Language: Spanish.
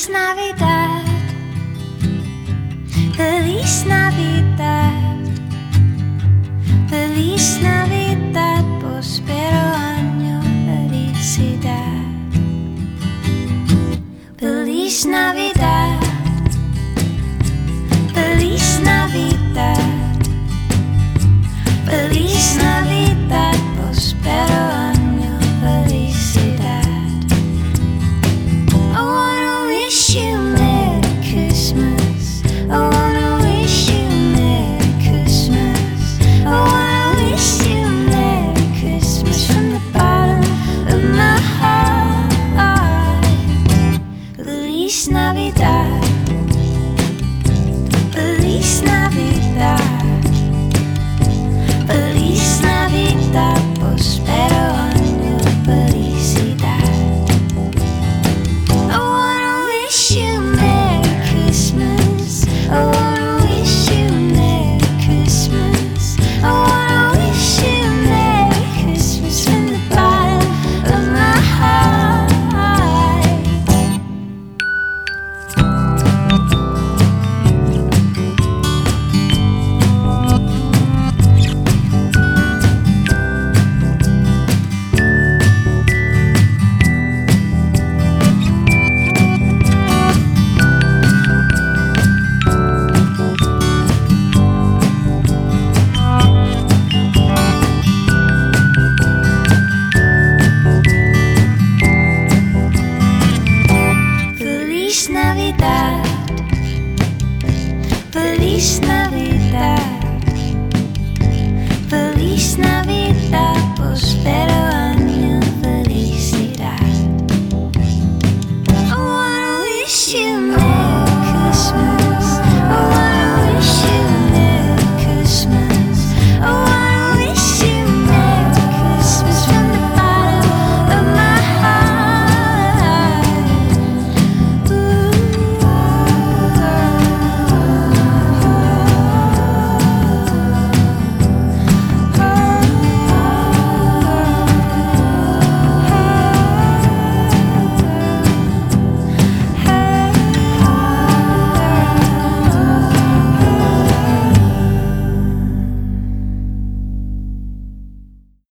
Feliz Navidad, Feliz Navidad, Feliz Navidad, próspero año, felicidad. Feliz Navidad, Feliz Navidad, Feliz Navidad, próspero año, felicidad. I wanna wish you Merry Christmas. I wanna wish you Merry Christmas. I wanna wish you Merry Christmas from the bottom of my heart. Feliz Navidad, Feliz Navidad, Feliz Navidad, próspero año, felicidad. I wanna wish you Merry Christmas. I wanna wish you Merry Christmas. I wanna wish you Merry Christmas from the bottom of my heart. Feliz Navidad, Feliz Navidad.